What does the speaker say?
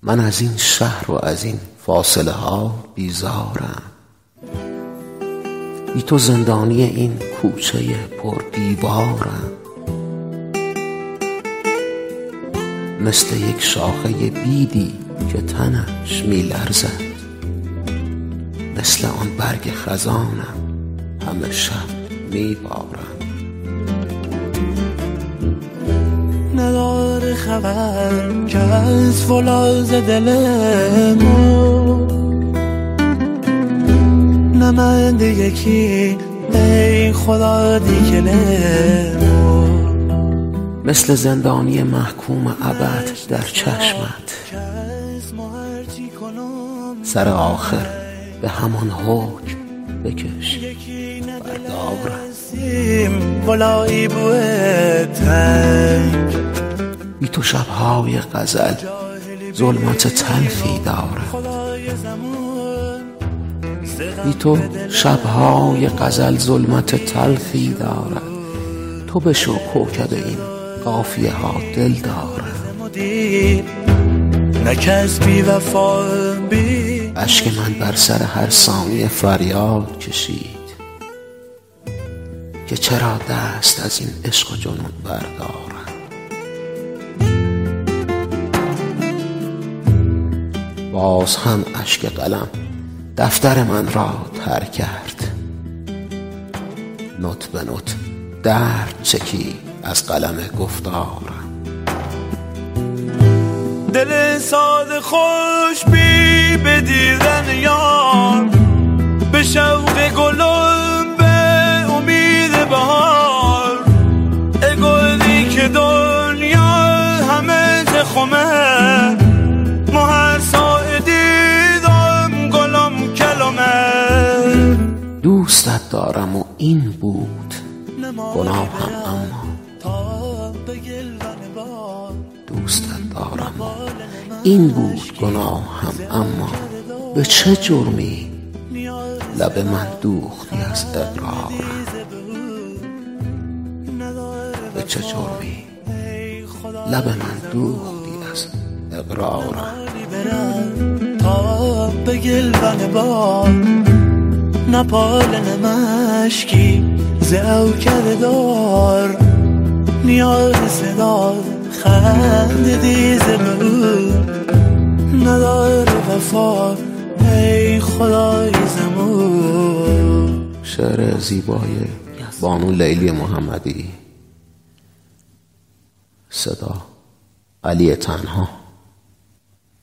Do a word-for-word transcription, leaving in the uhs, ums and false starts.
من از این شهر و از این فاصله ها بیزارم. بی تو زندانی این کوچه پر دیوارم. مثل یک شاخه بیدی که تنش می لرزد، مثل آن برگ خزانم همه شب می بارم. نداره خبر که از فولاذ دل ما نمنده یکی ای خدا دیگله ما. مثل زندانی محکوم ابد در چشمت، سر آخر به همان حکم بکش بردارم. بالایی بوه تنگ بی تو شبهای غزل ظلمت تلخی دارد. بی تو شبهای غزل ظلمت تلخی دارد. تو بشو کوکب این قافیه ها دل دارد. نکس بی وفا بی اشک من بر سر هر ثانیه فریاد کشید که چرا دست از این عشق و جنون بردارم. باز هم اشک قلم دفتر من را تر کرد. نوت به نوت درد چکی از قلم گفتارم. دل ساده خوش بی به دیدن یار، به شوق گلم به امید بهار. ای گلی که دنیا همه تخمه، ما هر ساعه دیدم گلم کلمه. دوستت دارم و این بود گناهم، اما دوستت دارم و این بود گناهم، اما به چه جرمی لب من دوختی از اقرارم. به چه جرمی لب من دوختی از اقرارم. تا به گلبن بار نپال نمشکی زو کرده دار. نیاز صدا خند دیزه بود نداره وفا ای خدای زمون. شعر زیبای بانو لیلی محمدی، صدا علی تنها.